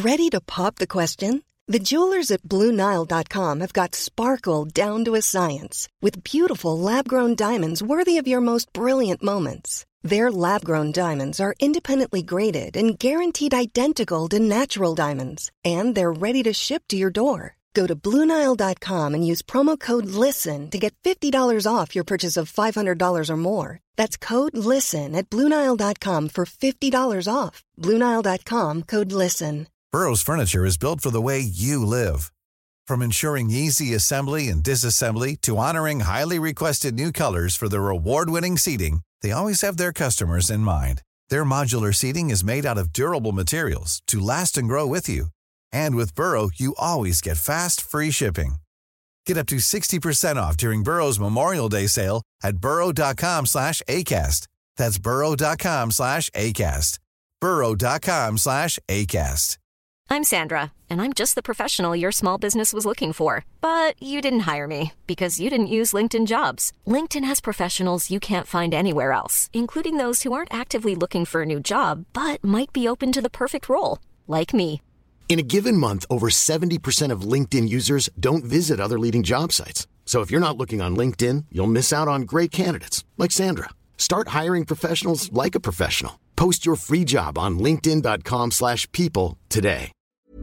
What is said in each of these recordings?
Ready to pop the question? The jewelers at BlueNile.com have got sparkle down to a science with beautiful lab-grown diamonds worthy of your most brilliant moments. Their lab-grown diamonds are independently graded and guaranteed identical to natural diamonds, and they're ready to ship to your door. Go to BlueNile.com and use promo code LISTEN to get $50 off your purchase of $500 or more. That's code LISTEN at BlueNile.com for $50 off. BlueNile.com, code LISTEN. Burrow's furniture is built for the way you live. From ensuring easy assembly and disassembly to honoring highly requested new colors for their award-winning seating, they always have their customers in mind. Their modular seating is made out of durable materials to last and grow with you. And with Burrow, you always get fast, free shipping. Get up to 60% off during Burrow's Memorial Day sale at burrow.com/ACAST. That's burrow.com/ACAST. burrow.com/ACAST. I'm Sandra, and I'm just the professional your small business was looking for. But you didn't hire me because you didn't use LinkedIn Jobs. LinkedIn has professionals you can't find anywhere else, including those who aren't actively looking for a new job, but might be open to the perfect role, like me. In a given month, over 70% of LinkedIn users don't visit other leading job sites. So if you're not looking on LinkedIn, you'll miss out on great candidates like Sandra. Start hiring professionals like a professional. Post your free job on linkedin.com/people today.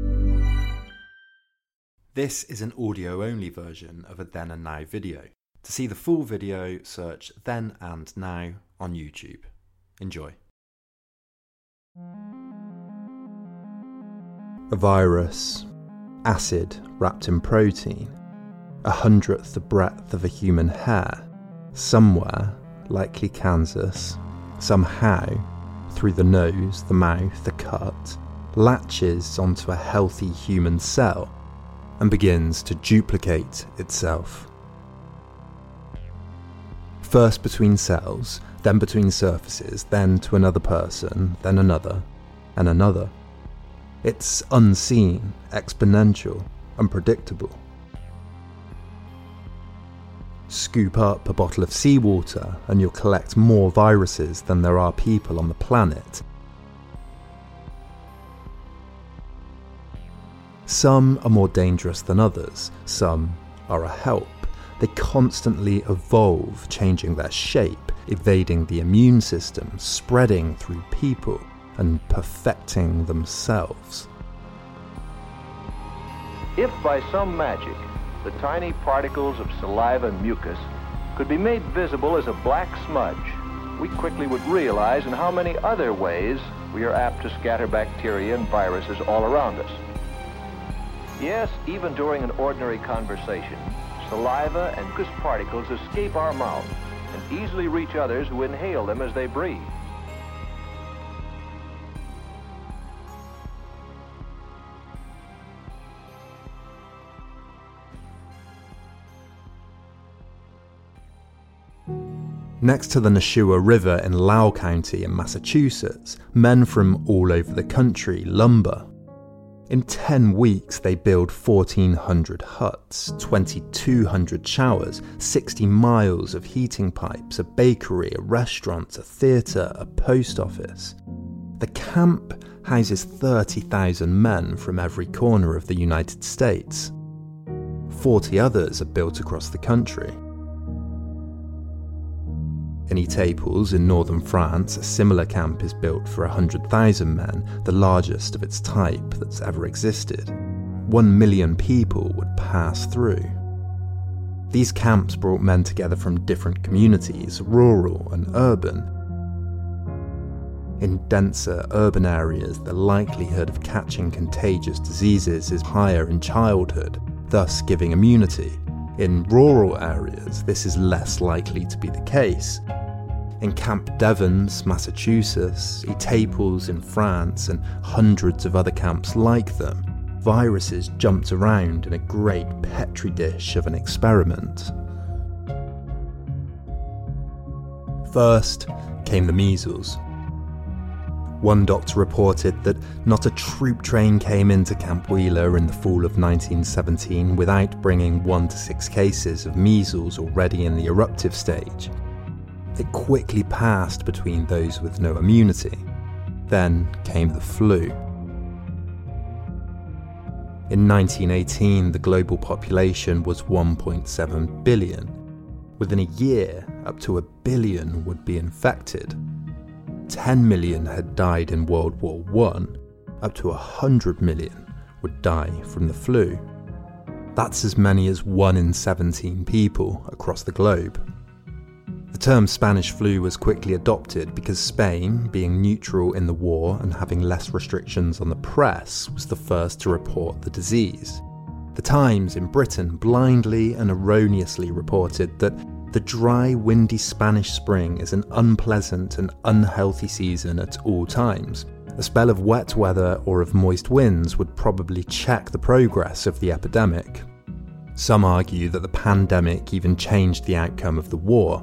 This is an audio-only version of a Then and Now video. To see the full video, search Then and Now on YouTube. Enjoy. A virus, acid wrapped in protein, 100th the breadth of a human hair, somewhere, likely Kansas, somehow, through the nose, the mouth, the cut, latches onto a healthy human cell and begins to duplicate itself. First between cells, then between surfaces, then to another person, then another, and another. It's unseen, exponential, unpredictable. Scoop up a bottle of seawater and you'll collect more viruses than there are people on the planet. Some are more dangerous than others, some are a help. They constantly evolve, changing their shape, evading the immune system, spreading through people, and perfecting themselves. If by some magic the tiny particles of saliva and mucus could be made visible as a black smudge, we quickly would realize in how many other ways we are apt to scatter bacteria and viruses all around us. Yes, even during an ordinary conversation, saliva and mucus particles escape our mouth and easily reach others who inhale them as they breathe. Next to the Nashua River in Loudoun County in Massachusetts, men from all over the country lumber. In 10 weeks, they build 1,400 huts, 2,200 showers, 60 miles of heating pipes, a bakery, a restaurant, a theatre, a post office. The camp houses 30,000 men from every corner of the United States. 40 others are built across the country. In Étaples in northern France, a similar camp is built for 100,000 men, the largest of its type that's ever existed. 1 million people would pass through. These camps brought men together from different communities, rural and urban. In denser urban areas, the likelihood of catching contagious diseases is higher in childhood, thus giving immunity. In rural areas, this is less likely to be the case. In Camp Devens, Massachusetts, Étaples in France, and hundreds of other camps like them, viruses jumped around in a great petri dish of an experiment. First came the measles. One doctor reported that not a troop train came into Camp Wheeler in the fall of 1917 without bringing 1 to 6 cases of measles already in the eruptive stage. It quickly passed between those with no immunity. Then came the flu. In 1918, the global population was 1.7 billion. Within a year, up to 1 billion would be infected. 10 million had died in World War I. Up to 100 million would die from the flu. That's as many as 1 in 17 people across the globe. The term Spanish flu was quickly adopted because Spain, being neutral in the war and having less restrictions on the press, was the first to report the disease. The Times in Britain blindly and erroneously reported that the dry, windy Spanish spring is an unpleasant and unhealthy season at all times. A spell of wet weather or of moist winds would probably check the progress of the epidemic. Some argue that the pandemic even changed the outcome of the war.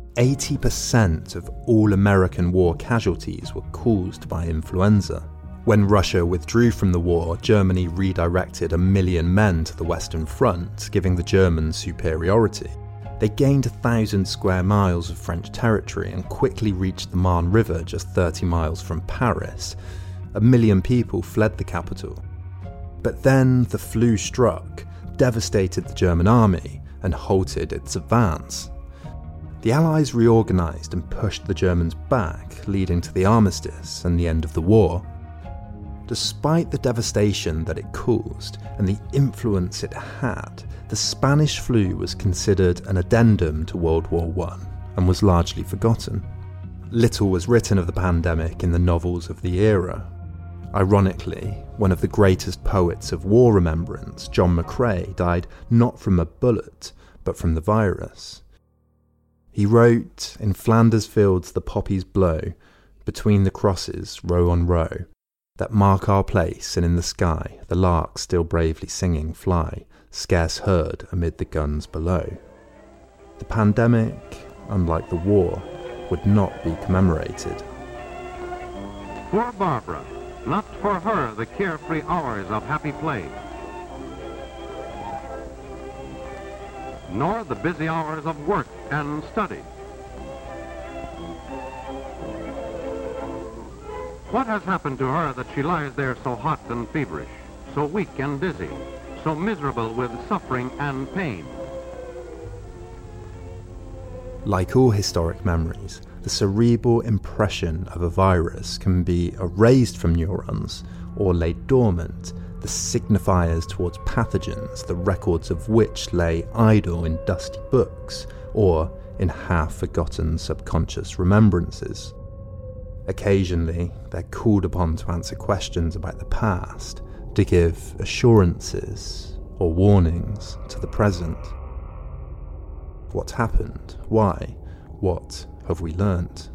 80% of all American war casualties were caused by influenza. When Russia withdrew from the war, Germany redirected 1 million men to the Western Front, giving the Germans superiority. They gained 1,000 square miles of French territory and quickly reached the Marne River just 30 miles from Paris. 1 million people fled the capital. But then the flu struck, devastated the German army, and halted its advance. The Allies reorganised and pushed the Germans back, leading to the armistice and the end of the war. Despite the devastation that it caused and the influence it had, the Spanish flu was considered an addendum to World War I and was largely forgotten. Little was written of the pandemic in the novels of the era. Ironically, one of the greatest poets of war remembrance, John McCrae, died not from a bullet, but from the virus. He wrote, "In Flanders fields the poppies blow, between the crosses, row on row, that mark our place, and in the sky the larks still bravely singing fly, scarce heard amid the guns below." The pandemic, unlike the war, would not be commemorated. For Barbara, not for her the carefree hours of happy play, nor the busy hours of work and study. What has happened to her that she lies there so hot and feverish, so weak and dizzy, so miserable with suffering and pain? Like all historic memories, the cerebral impression of a virus can be erased from neurons or laid dormant, the signifiers towards pathogens, the records of which lay idle in dusty books or in half-forgotten subconscious remembrances. Occasionally, they're called upon to answer questions about the past, to give assurances or warnings to the present. What happened? Why? What have we learnt?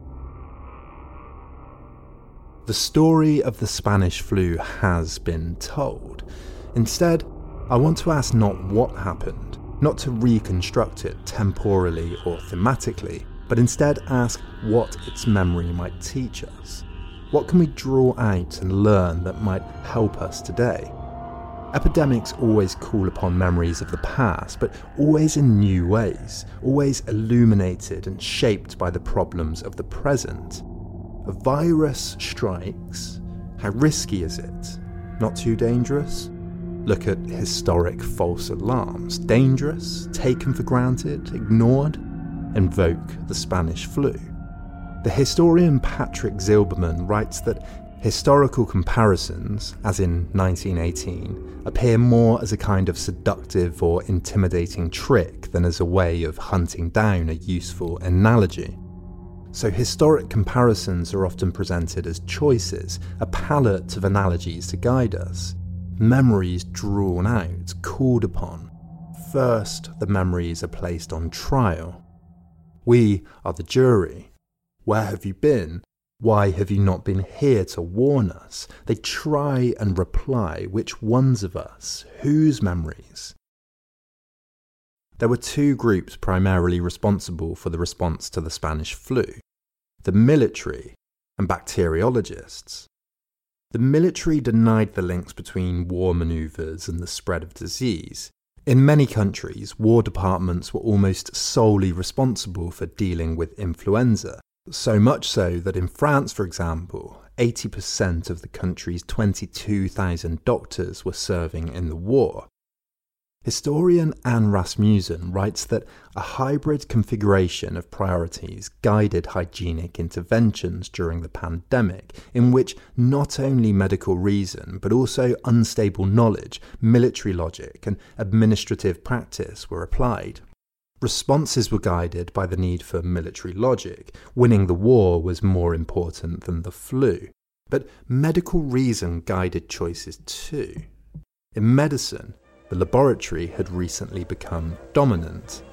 The story of the Spanish flu has been told. Instead, I want to ask not what happened, not to reconstruct it temporally or thematically, but instead ask what its memory might teach us. What can we draw out and learn that might help us today? Epidemics always call upon memories of the past, but always in new ways, always illuminated and shaped by the problems of the present. A virus strikes. How risky is it? Not too dangerous? Look at historic false alarms. Dangerous? Taken for granted? Ignored? Invoke the Spanish flu. The historian Patrick Zilberman writes that historical comparisons, as in 1918, appear more as a kind of seductive or intimidating trick than as a way of hunting down a useful analogy. So historic comparisons are often presented as choices, a palette of analogies to guide us. Memories drawn out, called upon. First, the memories are placed on trial. We are the jury. Where have you been? Why have you not been here to warn us? They try and reply, which ones of us, whose memories? There were two groups primarily responsible for the response to the Spanish flu: the military and bacteriologists. The military denied the links between war manoeuvres and the spread of disease. In many countries, war departments were almost solely responsible for dealing with influenza, so much so that in France, for example, 80% of the country's 22,000 doctors were serving in the war. Historian Anne Rasmussen writes that a hybrid configuration of priorities guided hygienic interventions during the pandemic, in which not only medical reason but also unstable knowledge, military logic and administrative practice were applied. Responses were guided by the need for military logic. Winning the war was more important than the flu. But medical reason guided choices too. In medicine, the laboratory had recently become dominant.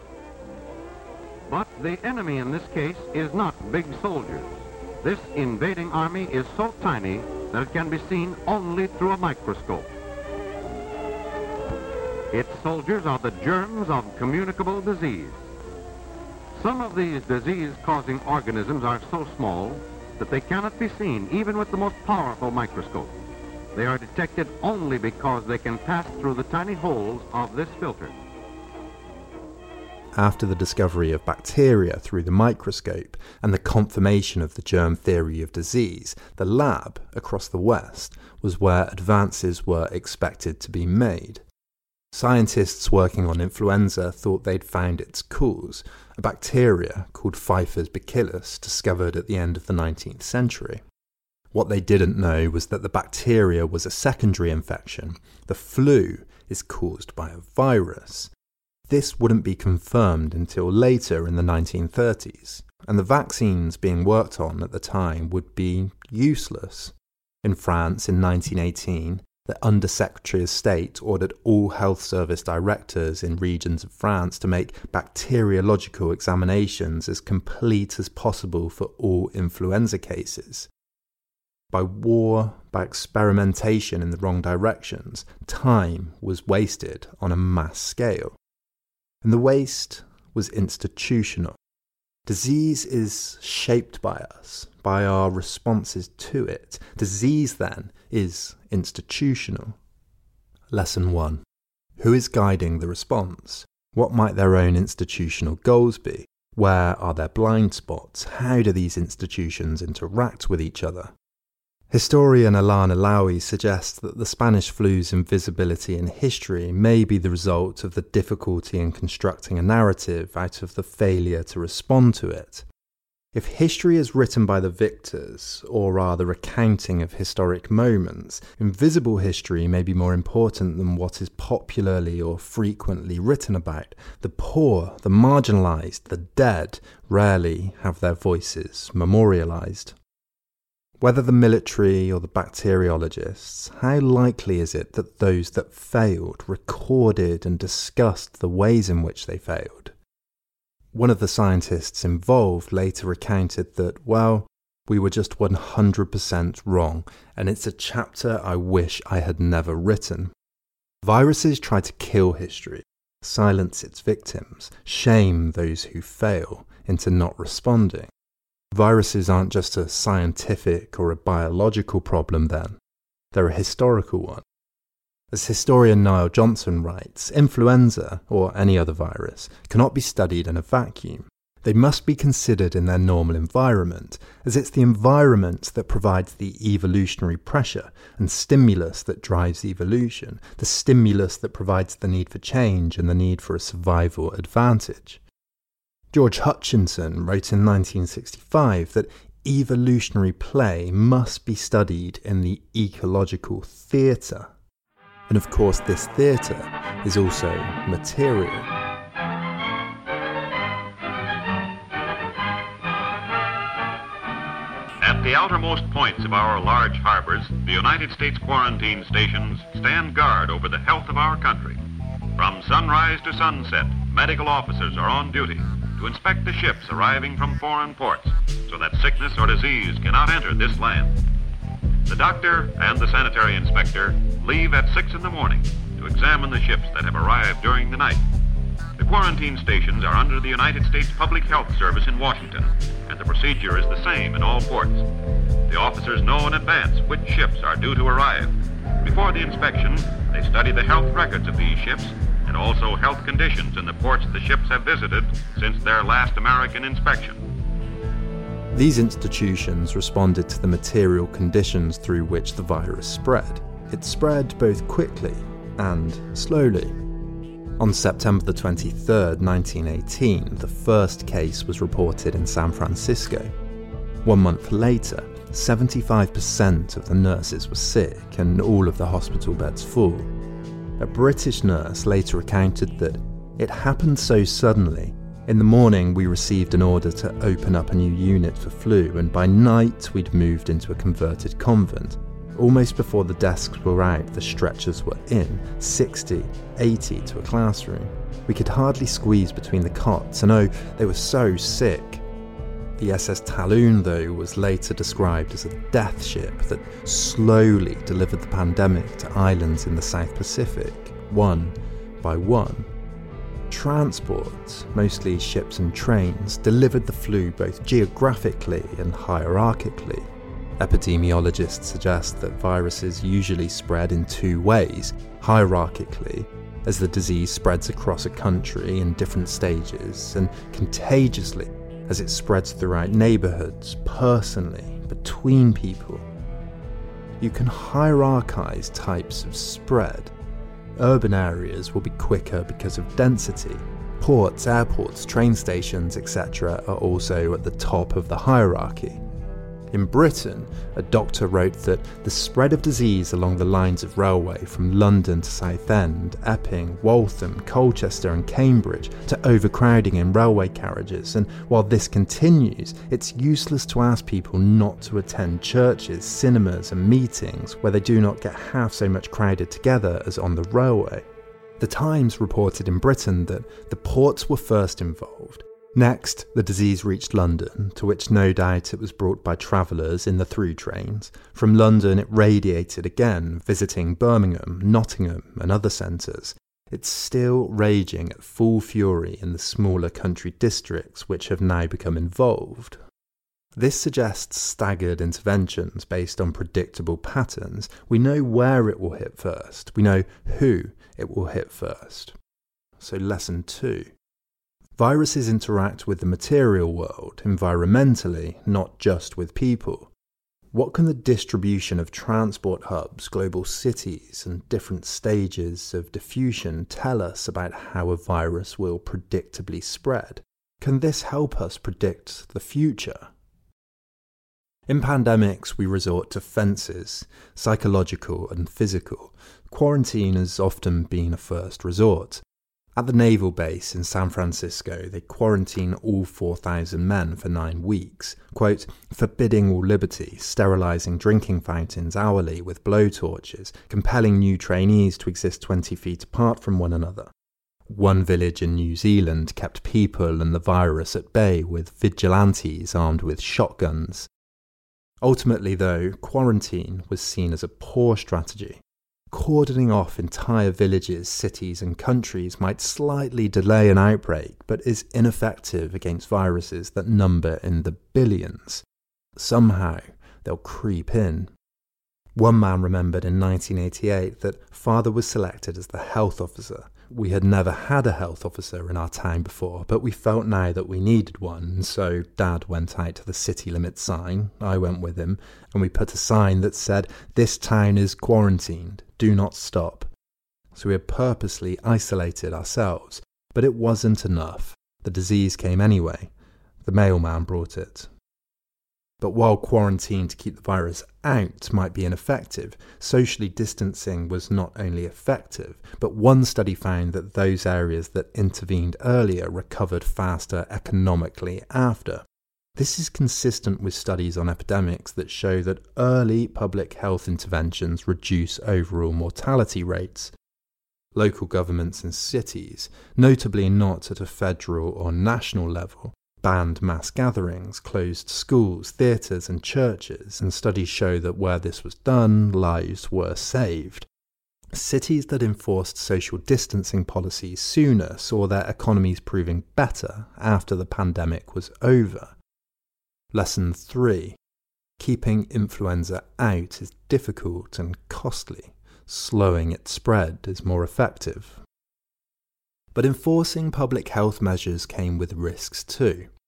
But the enemy in this case is not big soldiers. This invading army is so tiny that it can be seen only through a microscope. Its soldiers are the germs of communicable disease. Some of these disease-causing organisms are so small that they cannot be seen even with the most powerful microscope. They are detected only because they can pass through the tiny holes of this filter. After the discovery of bacteria through the microscope and the confirmation of the germ theory of disease, the lab across the West was where advances were expected to be made. Scientists working on influenza thought they'd found its cause, a bacteria called Pfeiffer's bacillus discovered at the end of the 19th century. What they didn't know was that the bacteria was a secondary infection. The flu is caused by a virus. This wouldn't be confirmed until later in the 1930s, and the vaccines being worked on at the time would be useless. In France in 1918, the Undersecretary of State ordered all health service directors in regions of France to make bacteriological examinations as complete as possible for all influenza cases. By war, by experimentation in the wrong directions, time was wasted on a mass scale. And the waste was institutional. Disease is shaped by us, by our responses to it. Disease, then, is institutional. Lesson 1. Who is guiding the response? What might their own institutional goals be? Where are their blind spots? How do these institutions interact with each other? Historian Ilan Alawi suggests that the Spanish flu's invisibility in history may be the result of the difficulty in constructing a narrative out of the failure to respond to it. If history is written by the victors, or are the recounting of historic moments, invisible history may be more important than what is popularly or frequently written about. The poor, the marginalised, the dead rarely have their voices memorialised. Whether the military or the bacteriologists, how likely is it that those that failed recorded and discussed the ways in which they failed? One of the scientists involved later recounted that, well, we were just 100% wrong, and it's a chapter I wish I had never written. Viruses try to kill history, silence its victims, shame those who fail into not responding. Viruses aren't just a scientific or a biological problem then, they're a historical one. As historian Niall Johnson writes, influenza, or any other virus, cannot be studied in a vacuum. They must be considered in their normal environment, as it's the environment that provides the evolutionary pressure and stimulus that drives evolution, the stimulus that provides the need for change and the need for a survival advantage. George Hutchinson wrote in 1965 that evolutionary play must be studied in the ecological theatre. And of course, this theatre is also material. At the outermost points of our large harbors, the United States quarantine stations stand guard over the health of our country. From sunrise to sunset, medical officers are on duty to inspect the ships arriving from foreign ports so that sickness or disease cannot enter this land. The doctor and the sanitary inspector leave at 6 in the morning to examine the ships that have arrived during the night. The quarantine stations are under the United States Public Health Service in Washington, and the procedure is the same in all ports. The officers know in advance which ships are due to arrive. Before the inspection, they study the health records of these ships and also health conditions in the ports the ships have visited since their last American inspection. These institutions responded to the material conditions through which the virus spread. It spread both quickly and slowly. On September the 23rd, 1918, the first case was reported in San Francisco. 1 month later, 75% of the nurses were sick and all of the hospital beds full. A British nurse later recounted that it happened so suddenly. In the morning, we received an order to open up a new unit for flu, and by night, we'd moved into a converted convent. Almost before the desks were out, the stretchers were in, 60, 80 to a classroom. We could hardly squeeze between the cots, and oh, they were so sick. The SS Talon, though, was later described as a death ship that slowly delivered the pandemic to islands in the South Pacific, one by one. Transport, mostly ships and trains, delivered the flu both geographically and hierarchically. Epidemiologists suggest that viruses usually spread in two ways: hierarchically, as the disease spreads across a country in different stages, and contagiously, as it spreads throughout neighbourhoods, personally, between people. You can hierarchize types of spread. Urban areas will be quicker because of density. Ports, airports, train stations, etc. are also at the top of the hierarchy. In Britain, a doctor wrote that the spread of disease along the lines of railway from London to Southend, Epping, Waltham, Colchester and Cambridge to overcrowding in railway carriages, and while this continues, it's useless to ask people not to attend churches, cinemas and meetings where they do not get half so much crowded together as on the railway. The Times reported in Britain that the ports were first involved. Next, the disease reached London, to which no doubt it was brought by travellers in the through trains. From London it radiated again, visiting Birmingham, Nottingham and other centres. It's still raging at full fury in the smaller country districts which have now become involved. This suggests staggered interventions based on predictable patterns. We know where it will hit first. We know who it will hit first. So lesson 2. Viruses interact with the material world environmentally, not just with people. What can the distribution of transport hubs, global cities, and different stages of diffusion tell us about how a virus will predictably spread? Can this help us predict the future? In pandemics, we resort to fences, psychological and physical. Quarantine has often been a first resort. At the naval base in San Francisco, they quarantine all 4,000 men for 9 weeks, quote, forbidding all liberty, sterilising drinking fountains hourly with blowtorches, compelling new trainees to exist 20 feet apart from one another. One village in New Zealand kept people and the virus at bay with vigilantes armed with shotguns. Ultimately, though, quarantine was seen as a poor strategy. Cordoning off entire villages, cities and countries might slightly delay an outbreak, but is ineffective against viruses that number in the billions. Somehow, they'll creep in. One man remembered in 1988 that father was selected as the health officer. We had never had a health officer in our town before, but we felt now that we needed one, and so Dad went out to the city limit sign, I went with him, and we put a sign that said, "This town is quarantined, do not stop." So we had purposely isolated ourselves, but it wasn't enough. The disease came anyway. The mailman brought it. But while quarantine to keep the virus out might be ineffective, socially distancing was not only effective, but one study found that those areas that intervened earlier recovered faster economically after. This is consistent with studies on epidemics that show that early public health interventions reduce overall mortality rates. Local governments and cities, notably not at a federal or national level, banned mass gatherings, closed schools, theatres and churches, and studies show that where this was done, lives were saved. Cities that enforced social distancing policies sooner saw their economies proving better after the pandemic was over. Lesson 3. Keeping influenza out is difficult and costly. Slowing its spread is more effective. But enforcing public health measures came with risks too.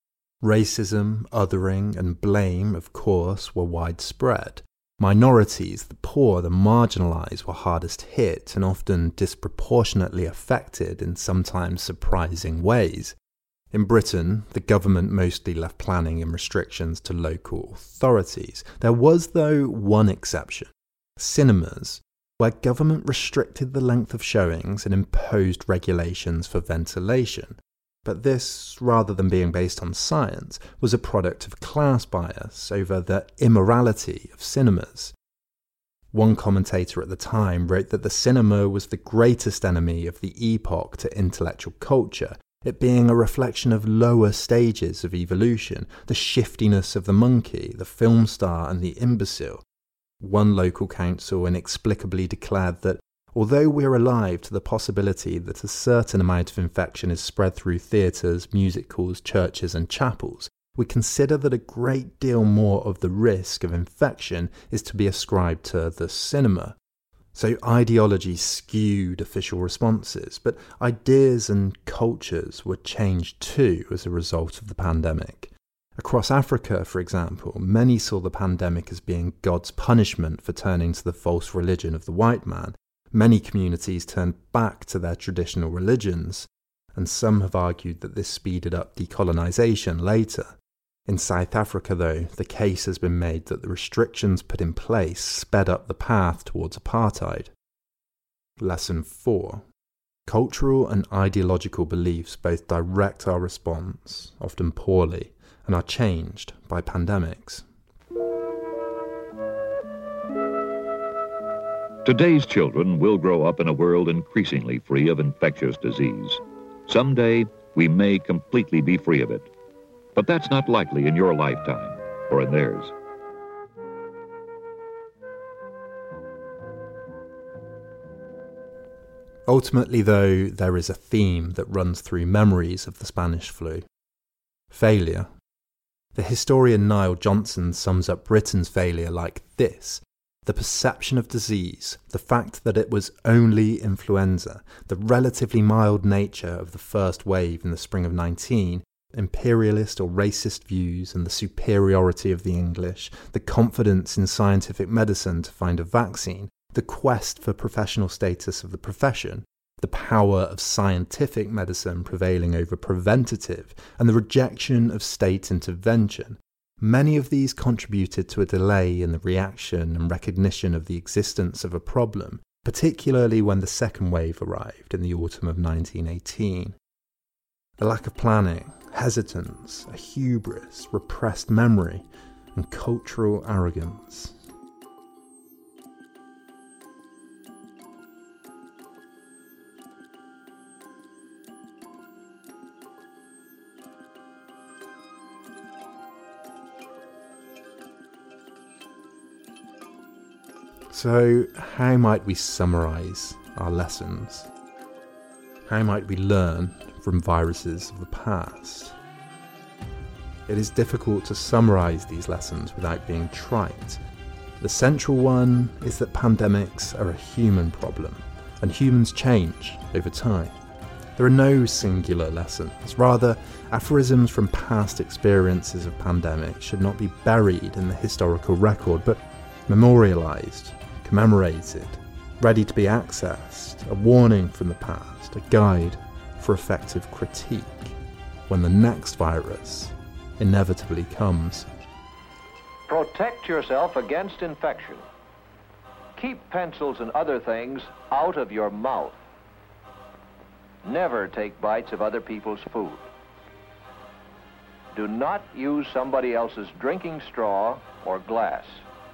Racism, othering, and blame, of course, were widespread. Minorities, the poor, the marginalised were hardest hit and often disproportionately affected in sometimes surprising ways. In Britain, the government mostly left planning and restrictions to local authorities. There was, though, one exception: cinemas, where government restricted the length of showings and imposed regulations for ventilation. But this, rather than being based on science, was a product of class bias over the immorality of cinemas. One commentator at the time wrote that the cinema was the greatest enemy of the epoch to intellectual culture, it being a reflection of lower stages of evolution, the shiftiness of the monkey, the film star and the imbecile. One local council inexplicably declared that although we're alive to the possibility that a certain amount of infection is spread through theatres, music halls, churches and chapels, we consider that a great deal more of the risk of infection is to be ascribed to the cinema. So ideology skewed official responses, but ideas and cultures were changed too as a result of the pandemic. Across Africa, for example, many saw the pandemic as being God's punishment for turning to the false religion of the white man. Many communities turned back to their traditional religions, and some have argued that this speeded up decolonisation later. In South Africa, though, the case has been made that the restrictions put in place sped up the path towards apartheid. Lesson 4. Cultural and ideological beliefs both direct our response, often poorly, and are changed by pandemics. Today's children will grow up in a world increasingly free of infectious disease. Someday, we may completely be free of it. But that's not likely in your lifetime or in theirs. Ultimately, though, there is a theme that runs through memories of the Spanish flu: failure. The historian Niall Johnson sums up Britain's failure like this: the perception of disease, the fact that it was only influenza, the relatively mild nature of the first wave in the spring of 19, imperialist or racist views and the superiority of the English, the confidence in scientific medicine to find a vaccine, the quest for professional status of the profession, the power of scientific medicine prevailing over preventative, and the rejection of state intervention. Many of these contributed to a delay in the reaction and recognition of the existence of a problem, particularly when the second wave arrived in the autumn of 1918. A lack of planning, hesitance, a hubris, repressed memory, and cultural arrogance. So, how might we summarise our lessons? How might we learn from viruses of the past? It is difficult to summarise these lessons without being trite. The central one is that pandemics are a human problem, and humans change over time. There are no singular lessons. Rather, aphorisms from past experiences of pandemics should not be buried in the historical record, but memorialised, commemorated, ready to be accessed, a warning from the past, a guide for effective critique when the next virus inevitably comes. Protect yourself against infection. Keep pencils and other things out of your mouth. Never take bites of other people's food. Do not use somebody else's drinking straw or glass.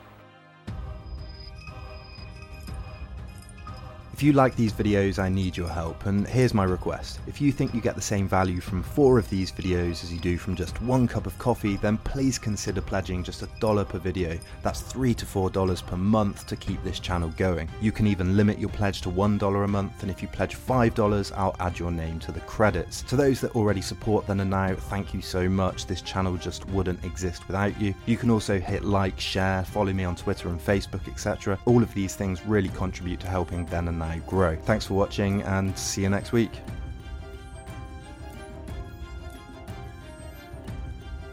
If you like these videos, I need your help, and here's my request. If you think you get the same value from 4 of these videos as you do from just 1 cup of coffee, then please consider pledging just $1 per video. That's $3 to $4 per month to keep this channel going. You can even limit your pledge to $1 a month, and if you pledge $5, I'll add your name to the credits. To those that already support Then and Now, thank you so much. This channel just wouldn't exist without you. You can also hit like, share, follow me on Twitter and Facebook, etc. All of these things really contribute to helping Then and Now grow. Thanks for watching, and see you next week.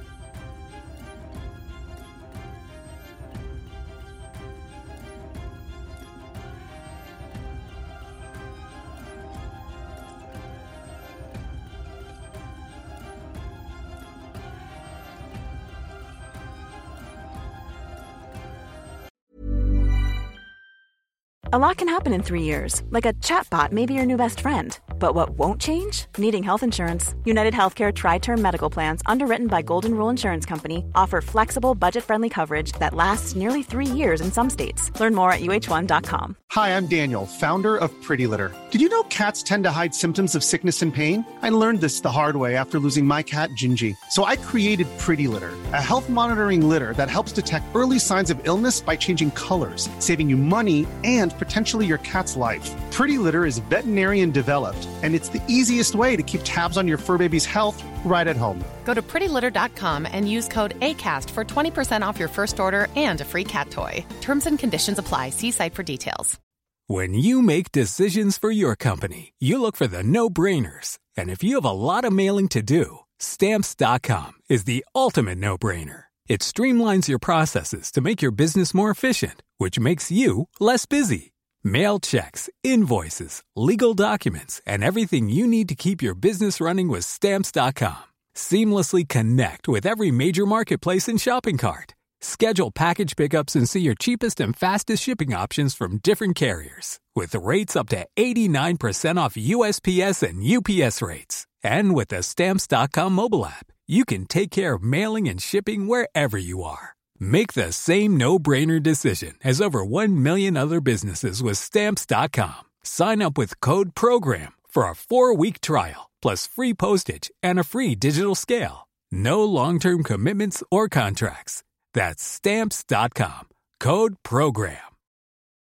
A lot can happen in 3 years, like a chatbot may be your new best friend. But what won't change? Needing health insurance. United Healthcare Tri-Term Medical Plans, underwritten by Golden Rule Insurance Company, offer flexible, budget-friendly coverage that lasts nearly 3 years in some states. Learn more at uh1.com. Hi, I'm Daniel, founder of Pretty Litter. Did you know cats tend to hide symptoms of sickness and pain? I learned this the hard way after losing my cat, Gingy. So I created Pretty Litter, a health monitoring litter that helps detect early signs of illness by changing colors, saving you money and potentially your cat's life. Pretty Litter is veterinarian developed, and it's the easiest way to keep tabs on your fur baby's health right at home. Go to prettylitter.com and use code ACAST for 20% off your first order and a free cat toy. Terms and conditions apply. See site for details. When you make decisions for your company, you look for the no-brainers. And if you have a lot of mailing to do, Stamps.com is the ultimate no-brainer. It streamlines your processes to make your business more efficient, which makes you less busy. Mail checks, invoices, legal documents, and everything you need to keep your business running with Stamps.com. Seamlessly connect with every major marketplace and shopping cart. Schedule package pickups and see your cheapest and fastest shipping options from different carriers, with rates up to 89% off USPS and UPS rates. And with the Stamps.com mobile app, you can take care of mailing and shipping wherever you are. Make the same no-brainer decision as over 1 million other businesses with Stamps.com. Sign up with code PROGRAM for a 4-week trial, plus free postage and a free digital scale. No long-term commitments or contracts. That's Stamps.com. Code PROGRAM.